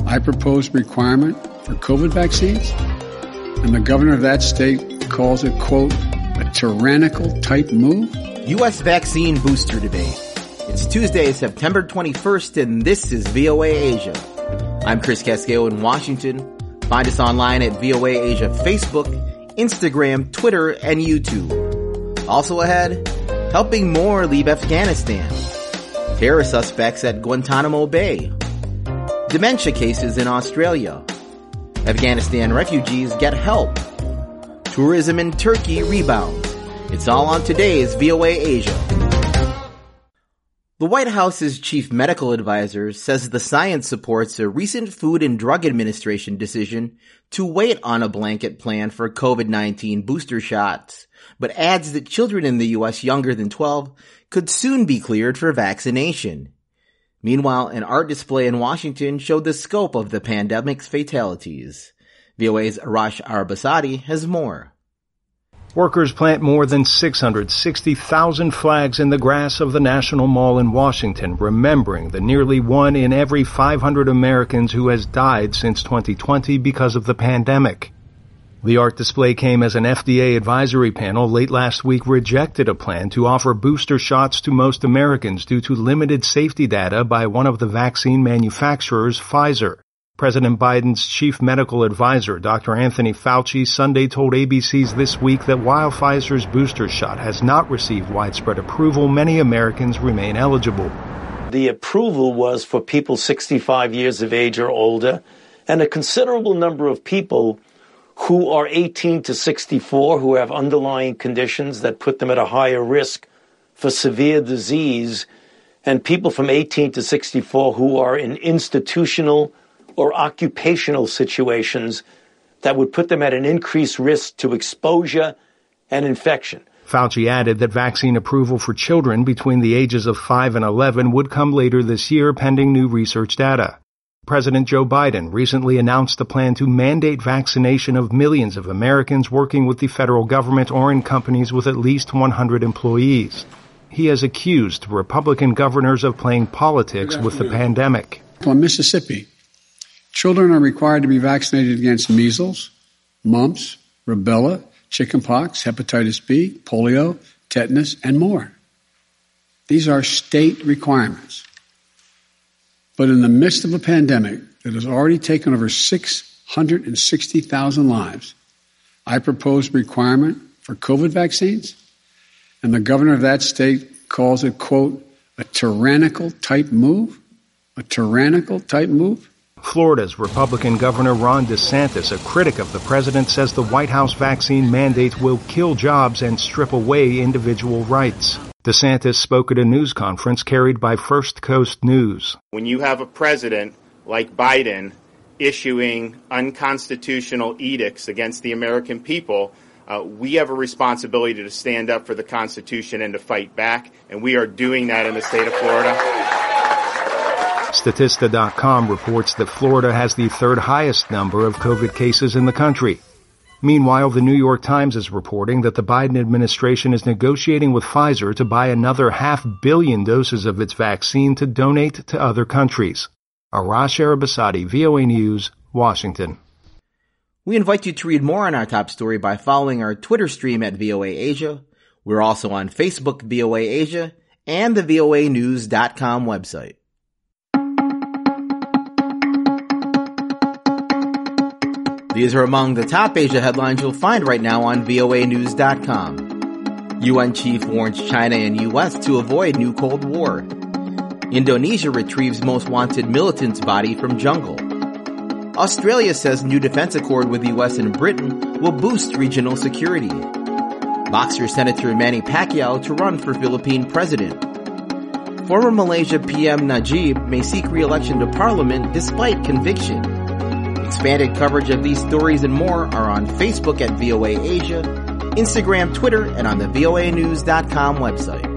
I proposed a requirement for COVID vaccines, and the governor of that state calls it, quote, a tyrannical type move. U.S. vaccine booster debate. It's Tuesday, September 21st, and this is VOA Asia. I'm Chris Casquejo in Washington. Find us online at VOA Asia Facebook, Instagram, Twitter, and YouTube. Also ahead, helping more leave Afghanistan. Terror suspects at Guantanamo Bay. Dementia cases in Australia. Afghanistan refugees get help. Tourism in Turkey rebounds. It's all on today's VOA Asia. The White House's chief medical advisor says the science supports a recent Food and Drug Administration decision to wait on a blanket plan for COVID-19 booster shots, but adds that children in the U.S. younger than 12 could soon be cleared for vaccination. Meanwhile, an art display in Washington showed the scope of the pandemic's fatalities. VOA's Arash Arabasadi has more. Workers plant more than 660,000 flags in the grass of the National Mall in Washington, remembering the nearly 1 in every 500 Americans who has died since 2020 because of the pandemic. The art display came as an FDA advisory panel late last week rejected a plan to offer booster shots to most Americans due to limited safety data by one of the vaccine manufacturers, Pfizer. President Biden's chief medical advisor, Dr. Anthony Fauci, Sunday told ABC's This Week that while Pfizer's booster shot has not received widespread approval, many Americans remain eligible. The approval was for people 65 years of age or older, and a considerable number of people who are 18 to 64 who have underlying conditions that put them at a higher risk for severe disease, and people from 18 to 64 who are in institutional or occupational situations that would put them at an increased risk to exposure and infection. Fauci added that vaccine approval for children between the ages of 5 and 11 would come later this year pending new research data. President Joe Biden recently announced a plan to mandate vaccination of millions of Americans working with the federal government or in companies with at least 100 employees. He has accused Republican governors of playing politics with the pandemic. In Mississippi, children are required to be vaccinated against measles, mumps, rubella, chickenpox, hepatitis B, polio, tetanus, and more. These are state requirements. But in the midst of a pandemic that has already taken over 660,000 lives, I proposed a requirement for COVID vaccines, and the governor of that state calls it, quote, a tyrannical type move? A tyrannical type move? Florida's Republican Governor Ron DeSantis, a critic of the president, says the White House vaccine mandate will kill jobs and strip away individual rights. DeSantis spoke at a news conference carried by First Coast News. When you have a president like Biden issuing unconstitutional edicts against the American people, we have a responsibility to stand up for the Constitution and to fight back, and we are doing that in the state of Florida. Statista.com reports that Florida has the third highest number of COVID cases in the country. Meanwhile, the New York Times is reporting that the Biden administration is negotiating with Pfizer to buy another 500 million doses of its vaccine to donate to other countries. Arash Arabasadi, VOA News, Washington. We invite you to read more on our top story by following our Twitter stream at VOA Asia. We're also on Facebook, VOA Asia, and the voanews.com website. These are among the top Asia headlines you'll find right now on voanews.com. UN chief warns China and U.S. to avoid new Cold War. Indonesia retrieves most wanted militant's body from jungle. Australia says new defense accord with U.S. and Britain will boost regional security. Boxer Senator Manny Pacquiao to run for Philippine president. Former Malaysia PM Najib may seek re-election to parliament despite conviction. Expanded coverage of these stories and more are on Facebook at VOA Asia, Instagram, Twitter, and on the voanews.com website.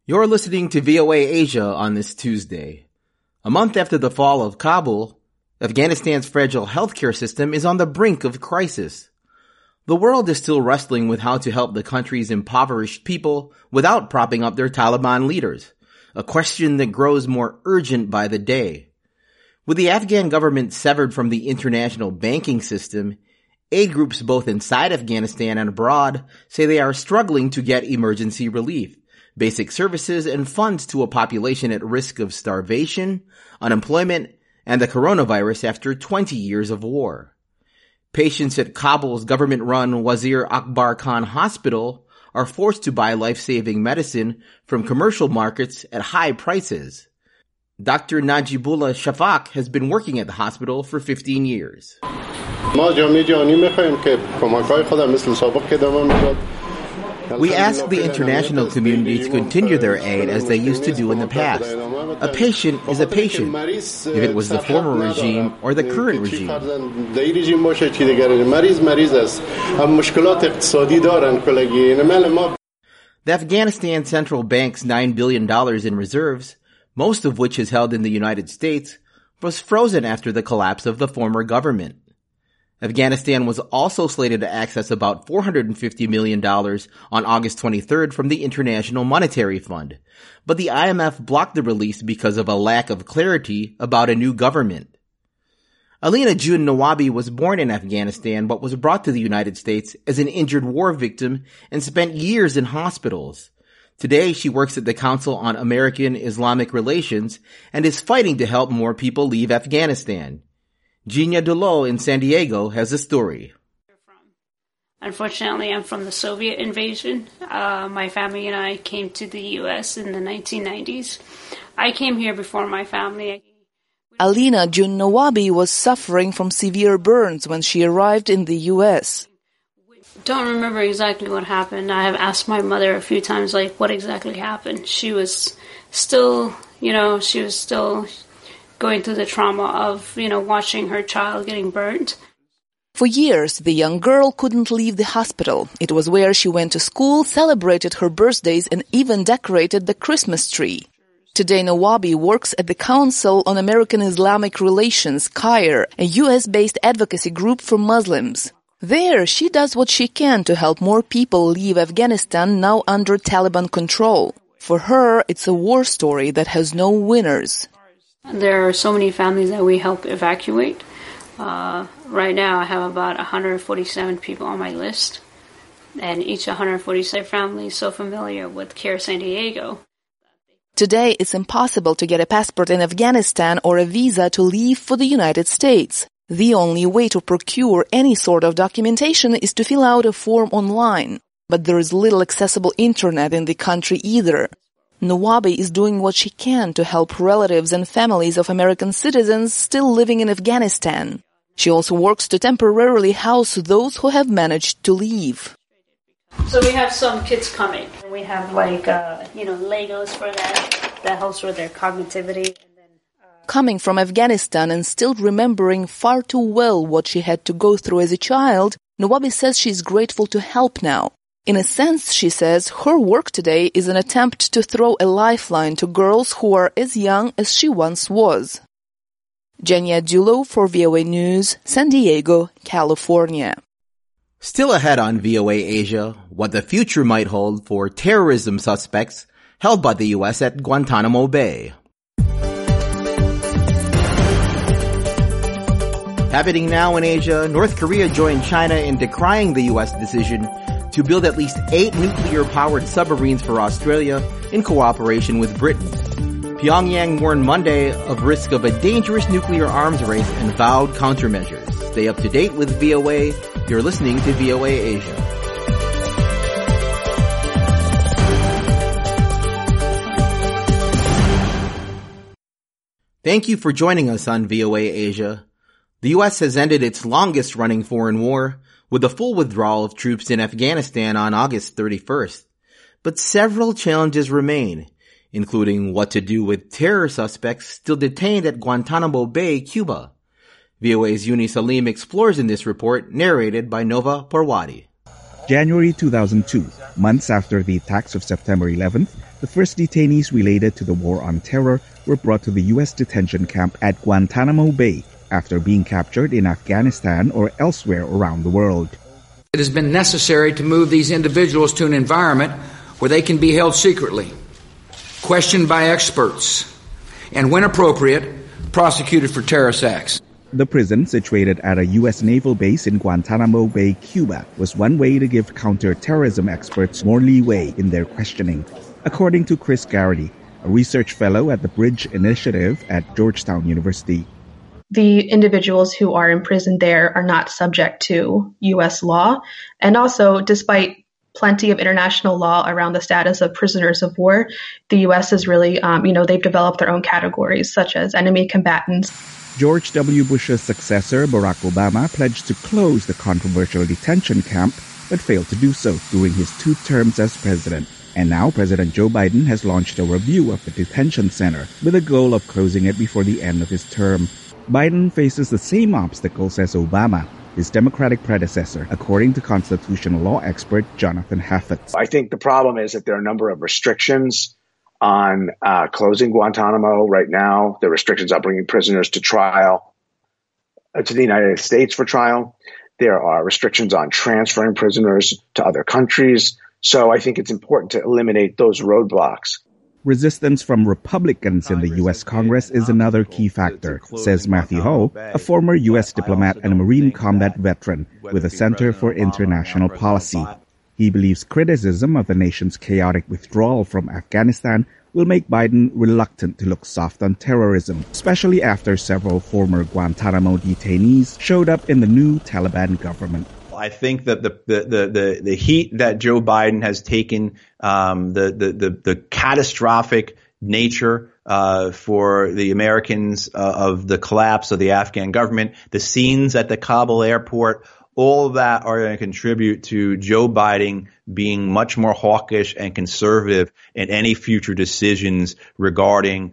You're listening to VOA Asia on this Tuesday. A month after the fall of Kabul, Afghanistan's fragile healthcare system is on the brink of crisis. The world is still wrestling with how to help the country's impoverished people without propping up their Taliban leaders, a question that grows more urgent by the day. With the Afghan government severed from the international banking system, aid groups both inside Afghanistan and abroad say they are struggling to get emergency relief, basic services, and funds to a population at risk of starvation, unemployment, and the coronavirus after 20 years of war. Patients at Kabul's government-run Wazir Akbar Khan Hospital are forced to buy life-saving medicine from commercial markets at high prices. Dr. Najibullah Shafak has been working at the hospital for 15 years. We ask the international community to continue their aid as they used to do in the past. A patient is a patient, if it was the former regime or the current regime. The Afghanistan Central Bank's $9 billion in reserves, most of which is held in the United States, was frozen after the collapse of the former government. Afghanistan was also slated to access about $450 million on August 23rd from the International Monetary Fund, but the IMF blocked the release because of a lack of clarity about a new government. Alina June Nawabi was born in Afghanistan but was brought to the United States as an injured war victim and spent years in hospitals. Today, she works at the Council on American-Islamic Relations and is fighting to help more people leave Afghanistan. Gina Dulo in San Diego has a story. Unfortunately, I'm from the Soviet invasion. My family and I came to the U.S. in the 1990s. I came here before my family. Alina June Nawabi was suffering from severe burns when she arrived in the U.S. Don't remember exactly what happened. I have asked my mother a few times, what exactly happened. She was still going through the trauma of, watching her child getting burnt. For years, the young girl couldn't leave the hospital. It was where she went to school, celebrated her birthdays, and even decorated the Christmas tree. Today, Nawabi works at the Council on American-Islamic Relations, CAIR, a U.S.-based advocacy group for Muslims. There, she does what she can to help more people leave Afghanistan now under Taliban control. For her, it's a war story that has no winners. There are so many families that we help evacuate. Right now, I have about 147 people on my list, and each 147 family is so familiar with CARE San Diego. Today, it's impossible to get a passport in Afghanistan or a visa to leave for the United States. The only way to procure any sort of documentation is to fill out a form online. But there is little accessible internet in the country either. Nawabi is doing what she can to help relatives and families of American citizens still living in Afghanistan. She also works to temporarily house those who have managed to leave. So we have some kids coming. We have Legos for them that helps with their cognitivity. Coming from Afghanistan and still remembering far too well what she had to go through as a child, Nawabi says she's grateful to help now. In a sense, she says, her work today is an attempt to throw a lifeline to girls who are as young as she once was. Genia Dulo for VOA News, San Diego, California. Still ahead on VOA Asia, what the future might hold for terrorism suspects held by the U.S. at Guantanamo Bay. Happening now in Asia, North Korea joined China in decrying the U.S. decision to build at least 8 nuclear-powered submarines for Australia in cooperation with Britain. Pyongyang warned Monday of risk of a dangerous nuclear arms race and vowed countermeasures. Stay up to date with VOA. You're listening to VOA Asia. Thank you for joining us on VOA Asia. The U.S. has ended its longest-running foreign war with the full withdrawal of troops in Afghanistan on August 31st. But several challenges remain, including what to do with terror suspects still detained at Guantanamo Bay, Cuba. VOA's Yuni Salim explores in this report, narrated by Nova Parwati. January 2002, months after the attacks of September 11th, the first detainees related to the war on terror were brought to the U.S. detention camp at Guantanamo Bay after being captured in Afghanistan or elsewhere around the world. It has been necessary to move these individuals to an environment where they can be held secretly, questioned by experts, and when appropriate, prosecuted for terrorist acts. The prison, situated at a U.S. naval base in Guantanamo Bay, Cuba, was one way to give counter-terrorism experts more leeway in their questioning. According to Chris Garrity, a research fellow at the Bridge Initiative at Georgetown University. The individuals who are imprisoned there are not subject to U.S. law. And also, despite plenty of international law around the status of prisoners of war, the U.S. is really, they've developed their own categories, such as enemy combatants. George W. Bush's successor, Barack Obama, pledged to close the controversial detention camp, but failed to do so during his 2 terms as president. And now President Joe Biden has launched a review of the detention center with a goal of closing it before the end of his term. Biden faces the same obstacles as Obama, his Democratic predecessor, according to constitutional law expert Jonathan Hafetz. I think the problem is that there are a number of restrictions on closing Guantanamo right now. There are restrictions on bringing prisoners to trial, to the United States for trial. There are restrictions on transferring prisoners to other countries. So I think it's important to eliminate those roadblocks. Resistance from Republicans in the U.S. Congress is another key factor, says Matthew Ho, a former U.S. diplomat and a Marine combat veteran with the Center for International Policy. He believes criticism of the nation's chaotic withdrawal from Afghanistan will make Biden reluctant to look soft on terrorism, especially after several former Guantanamo detainees showed up in the new Taliban government. I think that the heat that Joe Biden has taken, the catastrophic nature for the Americans of the collapse of the Afghan government, the scenes at the Kabul airport, all of that are going to contribute to Joe Biden being much more hawkish and conservative in any future decisions regarding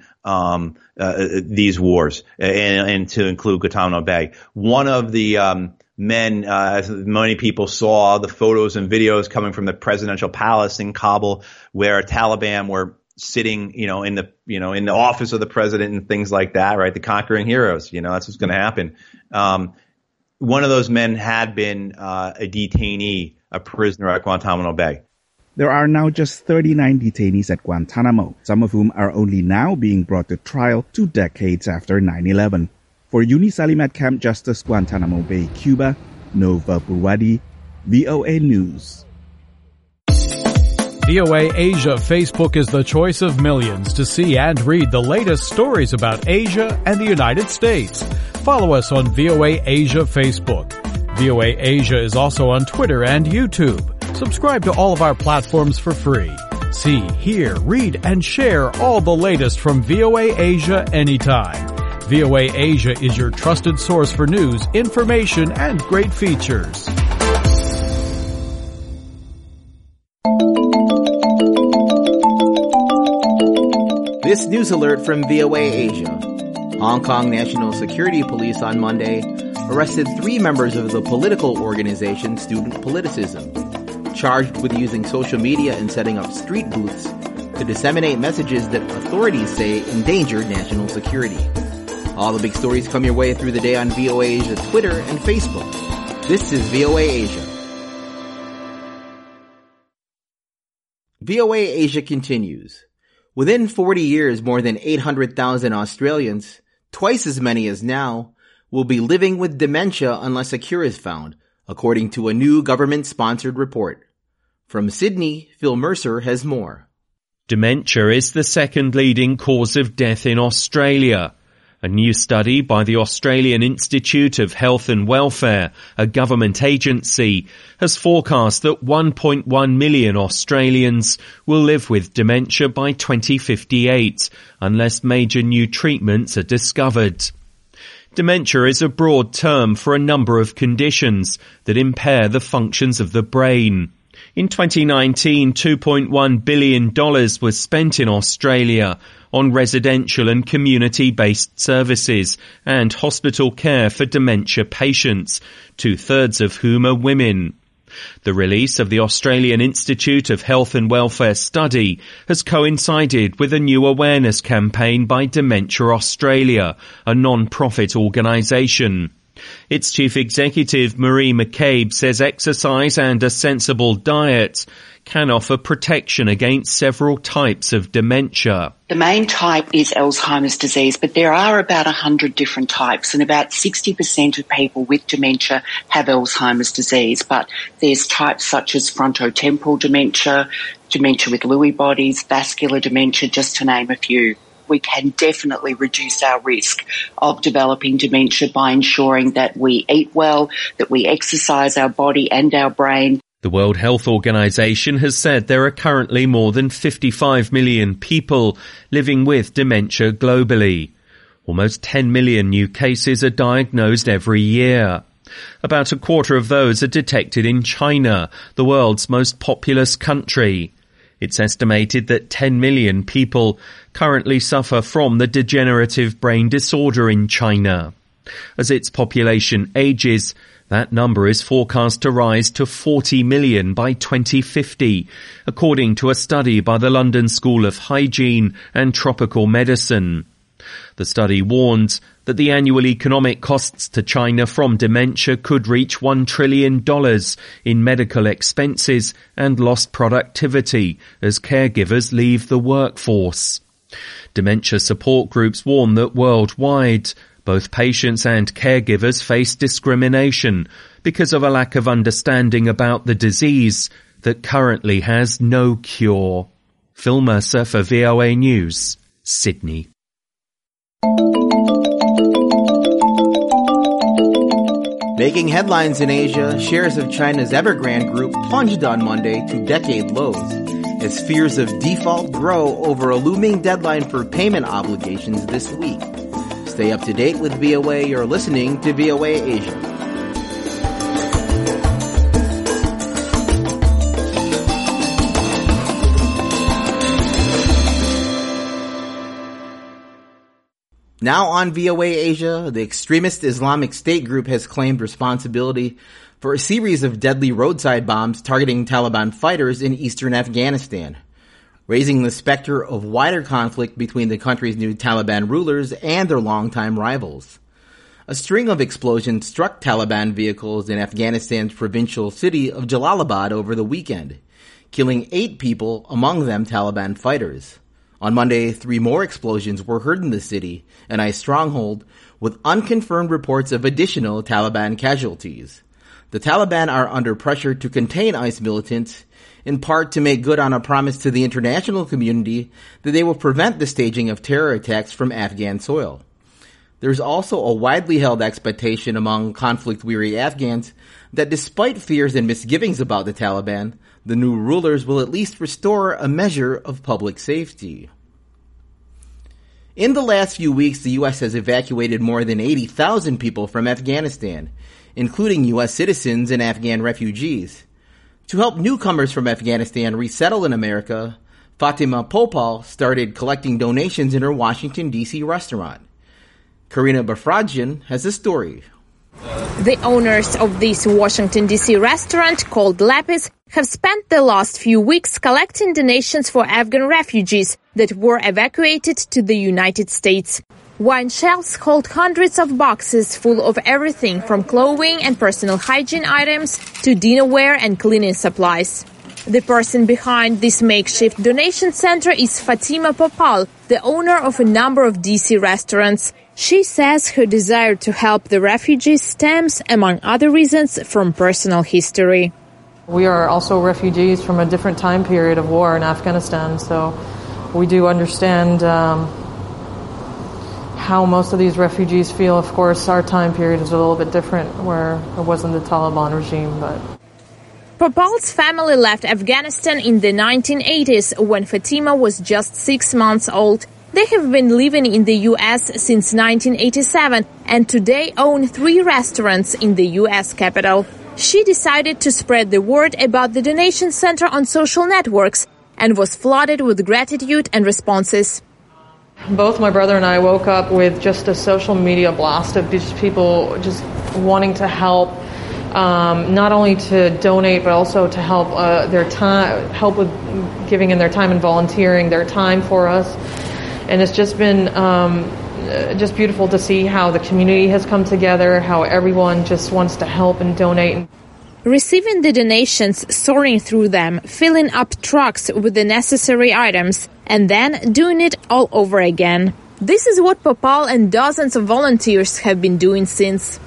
these wars, and to include Guantanamo Bay. One of the men, as many people saw the photos and videos coming from the presidential palace in Kabul, where Taliban were sitting, in the office of the president and things like that, right? The conquering heroes, that's what's going to happen. One of those men had been a detainee, a prisoner at Guantanamo Bay. There are now just 39 detainees at Guantanamo, some of whom are only now being brought to trial 2 decades after 9/11. For Unisalimat Camp Justice, Guantanamo Bay, Cuba, Nova Burwadi, VOA News. VOA Asia Facebook is the choice of millions to see and read the latest stories about Asia and the United States. Follow us on VOA Asia Facebook. VOA Asia is also on Twitter and YouTube. Subscribe to all of our platforms for free. See, hear, read, and share all the latest from VOA Asia anytime. VOA Asia is your trusted source for news, information, and great features. This news alert from VOA Asia. Hong Kong National Security Police on Monday arrested 3 members of the political organization Student Politicism, charged with using social media and setting up street booths to disseminate messages that authorities say endanger national security. All the big stories come your way through the day on VOA Asia Twitter and Facebook. This is VOA Asia. VOA Asia continues. Within 40 years, more than 800,000 Australians, twice as many as now, will be living with dementia unless a cure is found, according to a new government-sponsored report. From Sydney, Phil Mercer has more. Dementia is the second leading cause of death in Australia. A new study by the Australian Institute of Health and Welfare, a government agency, has forecast that 1.1 million Australians will live with dementia by 2058, unless major new treatments are discovered. Dementia is a broad term for a number of conditions that impair the functions of the brain. In 2019, $2.1 billion was spent in Australia on residential and community-based services and hospital care for dementia patients, 2/3 of whom are women. The release of the Australian Institute of Health and Welfare study has coincided with a new awareness campaign by Dementia Australia, a non-profit organisation. Its chief executive, Marie McCabe, says exercise and a sensible diet can offer protection against several types of dementia. The main type is Alzheimer's disease, but there are about 100 different types, and about 60% of people with dementia have Alzheimer's disease. But there's types such as frontotemporal dementia, dementia with Lewy bodies, vascular dementia, just to name a few. We can definitely reduce our risk of developing dementia by ensuring that we eat well, that we exercise our body and our brain. The World Health Organization has said there are currently more than 55 million people living with dementia globally. Almost 10 million new cases are diagnosed every year. About a quarter of those are detected in China, the world's most populous country. It's estimated that 10 million people currently suffer from the degenerative brain disorder in China. As its population ages, that number is forecast to rise to 40 million by 2050, according to a study by the London School of Hygiene and Tropical Medicine. The study warns that the annual economic costs to China from dementia could reach $1 trillion in medical expenses and lost productivity as caregivers leave the workforce. Dementia support groups warn that worldwide, both patients and caregivers face discrimination because of a lack of understanding about the disease that currently has no cure. Phil Mercer for VOA News, Sydney. Making headlines in Asia, shares of China's Evergrande Group plunged on Monday to decade lows as fears of default grow over a looming deadline for payment obligations this week. Stay up to date with VOA. You're listening to VOA Asia. Now on VOA Asia, the extremist Islamic State group has claimed responsibility for a series of deadly roadside bombs targeting Taliban fighters in eastern Afghanistan, raising the specter of wider conflict between the country's new Taliban rulers and their longtime rivals. A string of explosions struck Taliban vehicles in Afghanistan's provincial city of Jalalabad over the weekend, killing 8 people, among them Taliban fighters. On Monday, 3 more explosions were heard in the city, an ICE stronghold, with unconfirmed reports of additional Taliban casualties. The Taliban are under pressure to contain ICE militants, in part to make good on a promise to the international community that they will prevent the staging of terror attacks from Afghan soil. There's also a widely held expectation among conflict-weary Afghans that despite fears and misgivings about the Taliban, the new rulers will at least restore a measure of public safety. In the last few weeks, the U.S. has evacuated more than 80,000 people from Afghanistan, including U.S. citizens and Afghan refugees. To help newcomers from Afghanistan resettle in America, Fatima Popal started collecting donations in her Washington, D.C. restaurant. Karina Bafradjian has a story. The owners of this Washington, D.C. restaurant called Lapis have spent the last few weeks collecting donations for Afghan refugees that were evacuated to the United States. Wine shelves hold hundreds of boxes full of everything from clothing and personal hygiene items to dinnerware and cleaning supplies. The person behind this makeshift donation center is Fatima Popal, the owner of a number of D.C. restaurants. She says her desire to help the refugees stems, among other reasons, from personal history. We are also refugees from a different time period of war in Afghanistan, so we do understand how most of these refugees feel. Of course, our time period is a little bit different, where it wasn't the Taliban regime, but... Popal's family left Afghanistan in the 1980s when Fatima was just 6 months old. They have been living in the U.S. since 1987 and today own 3 restaurants in the U.S. capital. She decided to spread the word about the donation center on social networks and was flooded with gratitude and responses. Both my brother and I woke up with just a social media blast of just people just wanting to help. not only to donate but also to help their time, help with giving in their time and volunteering their time for us. And it's just been just beautiful to see how the community has come together, how everyone just wants to help and donate. Receiving the donations, sorting through them, filling up trucks with the necessary items, and then doing it all over again. This is what Popal and dozens of volunteers have been doing since.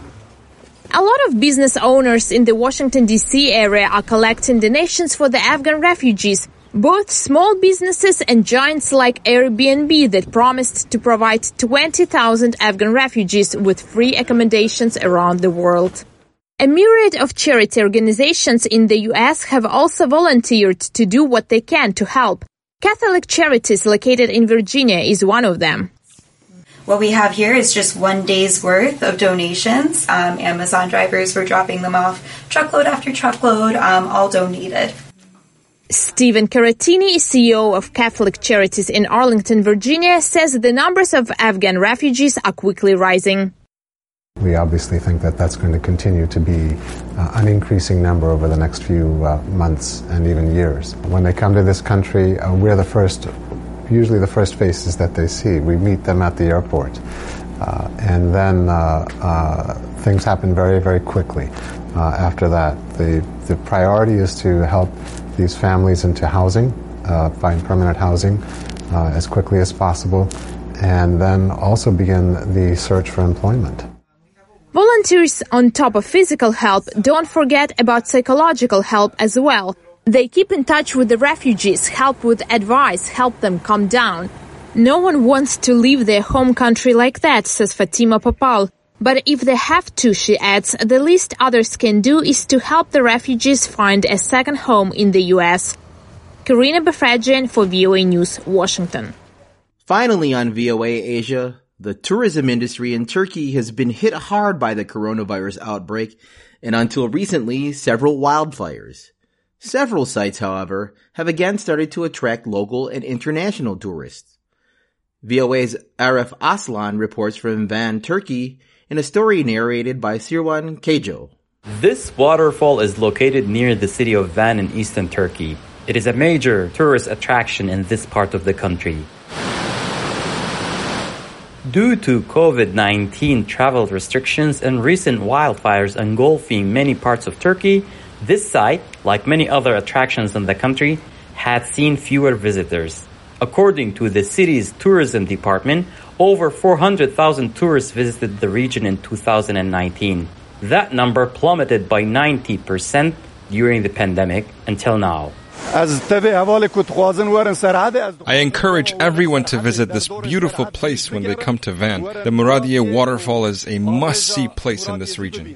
A lot of business owners in the Washington, D.C. area are collecting donations for the Afghan refugees, both small businesses and giants like Airbnb that promised to provide 20,000 Afghan refugees with free accommodations around the world. A myriad of charity organizations in the U.S. have also volunteered to do what they can to help. Catholic Charities located in Virginia is one of them. What we have here is just 1 day's worth of donations. Amazon drivers were dropping them off truckload after truckload, all donated. Stephen Caratini, CEO of Catholic Charities in Arlington, Virginia, says the numbers of Afghan refugees are quickly rising. We obviously think that that's going to continue to be an increasing number over the next few months and even years. When they come to this country, we're usually the first faces that they see. We meet them at the airport. And then things happen very, very quickly after that. The priority is to help these families into housing, find permanent housing as quickly as possible, and then also begin the search for employment. Volunteers, on top of physical help, don't forget about psychological help as well. They keep in touch with the refugees, help with advice, help them calm down. No one wants to leave their home country like that, says Fatima Popal. But if they have to, she adds, the least others can do is to help the refugees find a second home in the U.S. Karina Befragian for VOA News, Washington. Finally on VOA Asia, the tourism industry in Turkey has been hit hard by the coronavirus outbreak and until recently, several wildfires. Several sites, however, have again started to attract local and international tourists. VOA's Arif Aslan reports from Van, Turkey, in a story narrated by Sirwan Kejo. This waterfall is located near the city of Van in eastern Turkey. It is a major tourist attraction in this part of the country. Due to COVID-19 travel restrictions and recent wildfires engulfing many parts of Turkey, this site, like many other attractions in the country, had seen fewer visitors. According to the city's tourism department, over 400,000 tourists visited the region in 2019. That number plummeted by 90% during the pandemic until now. I encourage everyone to visit this beautiful place when they come to Van. The Muradiye waterfall is a must-see place in this region.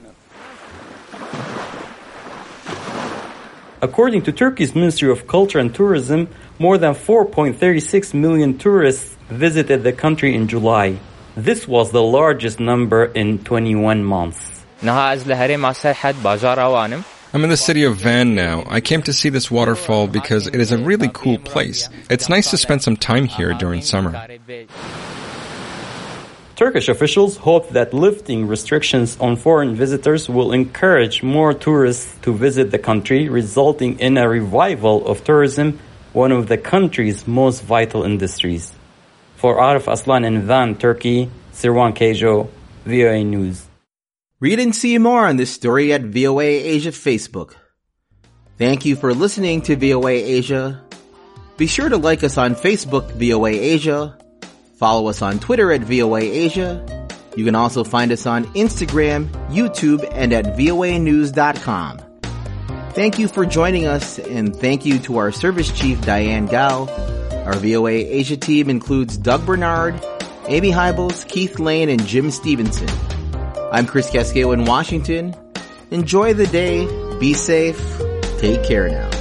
According to Turkey's Ministry of Culture and Tourism, more than 4.36 million tourists visited the country in July. This was the largest number in 21 months. I'm in the city of Van now. I came to see this waterfall because it is a really cool place. It's nice to spend some time here during summer. Turkish officials hope that lifting restrictions on foreign visitors will encourage more tourists to visit the country, resulting in a revival of tourism, one of the country's most vital industries. For Arif Aslan in Van, Turkey, Sirwan Kejo, VOA News. Read and see more on this story at VOA Asia Facebook. Thank you for listening to VOA Asia. Be sure to like us on Facebook, VOA Asia. Follow us on Twitter at VOA Asia. You can also find us on Instagram, YouTube, and at voanews.com. Thank you for joining us, and thank you to our service chief, Diane Gao. Our VOA Asia team includes Doug Bernard, Amy Hybels, Keith Lane, and Jim Stevenson. I'm Chris Casquejo in Washington. Enjoy the day. Be safe. Take care now.